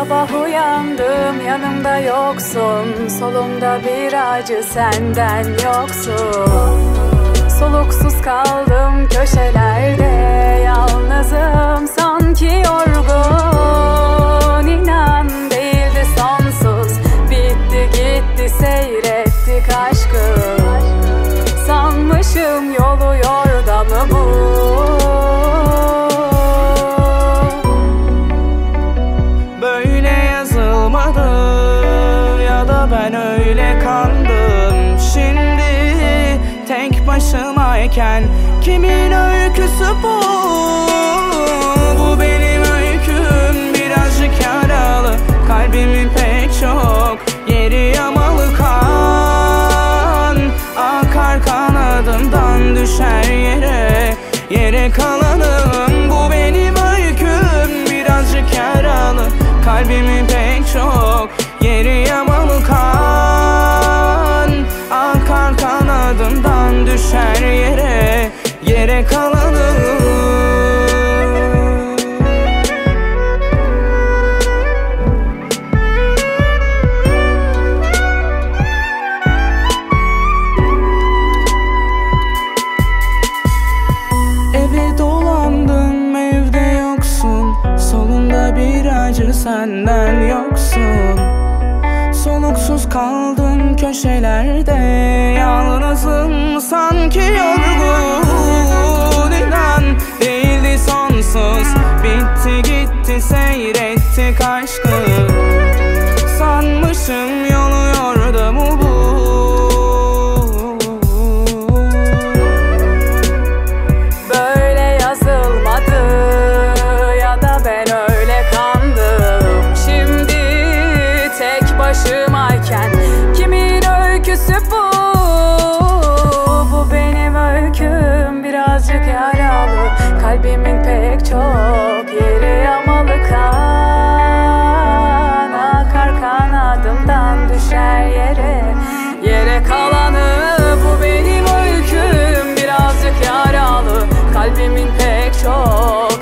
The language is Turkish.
sabah uyandım, yanımda yoksun. Solumda bir acı, senden yoksun. Soluksuz kaldım köşelerde, yalnızım sanki yorgun. İnan değildi sonsuz, bitti gitti seyrettik aşkı. Sanmışım yolu yordamı bu. Böyle yazılmadı ya da ben öyle kandım. Şimdi tek başımayken kimin öyküsü bu? Bu benim öyküm, birazcık yaralı. Kalbimin pek çok yeri yamalı, kan akar kanadımdan düşer yere. Yere kalanım, bu benim öyküm, birazcık yaralı. Kalbimin pek çok yeri yamalı, kan akar kanadımdan düşer yere. Yere kalanım. Eve dolandım, evde yoksun. Solumda bir acı, senden yoksun. Soluksuz kaldım köşelerde, yalnızım sanki yorgun. İnan değildi sonsuz, bitti gitti seyrettik aşkı. Sanmışım yolu yordamı bu. Böyle yazılmadı ya da ben öyle kandım. Şimdi tek başımayken kimin öyküsü bu? Bu benim öyküm, birazcık yaralı. Kalbimin pek çok yeri yamalı, kan akar kanadımdan düşer yere. Yere kalanı, bu benim öyküm, birazcık yaralı. Kalbimin pek çok